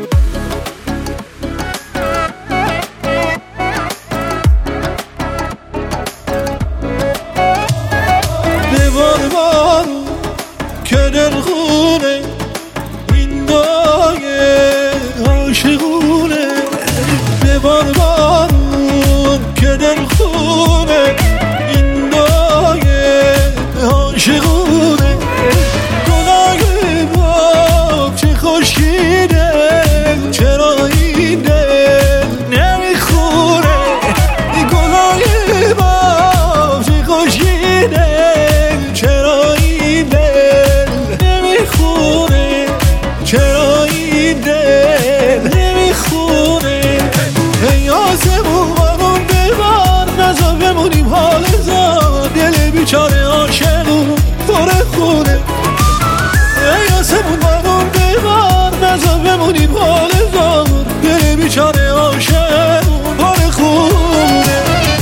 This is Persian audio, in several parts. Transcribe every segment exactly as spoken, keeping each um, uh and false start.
ببار بارون که دلخونه این دایه عاشقونه. ببار بارون که دلخونه این دایه عاشقونه. گلای باغ چه خوشگیده چرا این دل نمیخونه. گلای باغ چه خوشگیده چرا این دل نمیخونه. چرا این دل نمیخونه. ای آسمون بارون ببار نذار بمونیم حال زار. دل بیچاره عاشقون پر خونه. ای آسمون بارون ببار نذار بمونیم حال زار. دل بیچاره عاشقون پر خونه.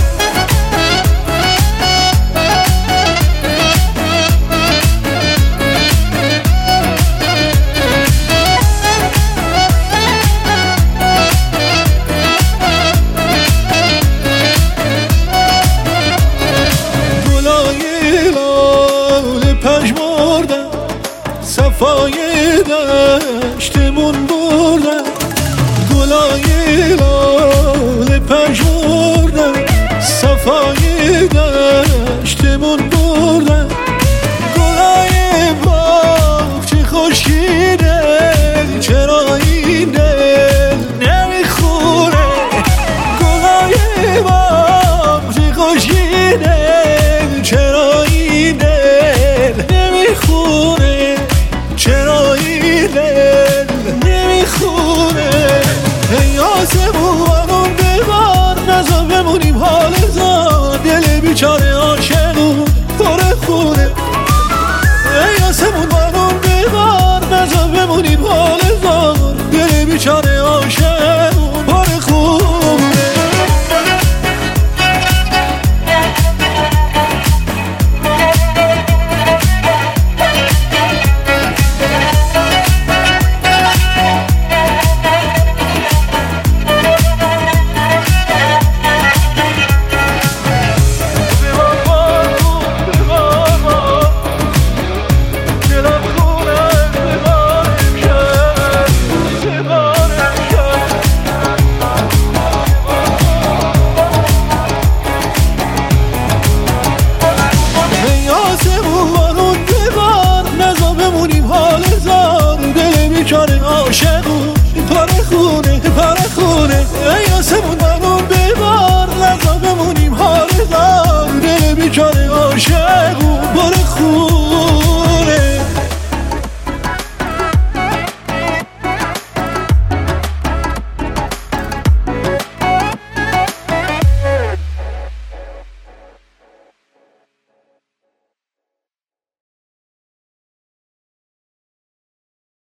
صفای دشتمون بردن گلای لال پژمردن. صفای دشتمون بردن گلای باغ چه خوشگیده چرا این دل نمیخونه. گلای باغ چه خوشگیده چرا این دل نمیخونه. چرا این دل نمیخونه. ای آسمون بارون ببار نذار بمونیم حال زار. دل بیچاره عاشقون پر خونه. ای آسمون بارون ببار نذار بمونیم حال زار. دل بیچاره عاشقون پر خونه. عاشقون پر خونه پر خونه. ای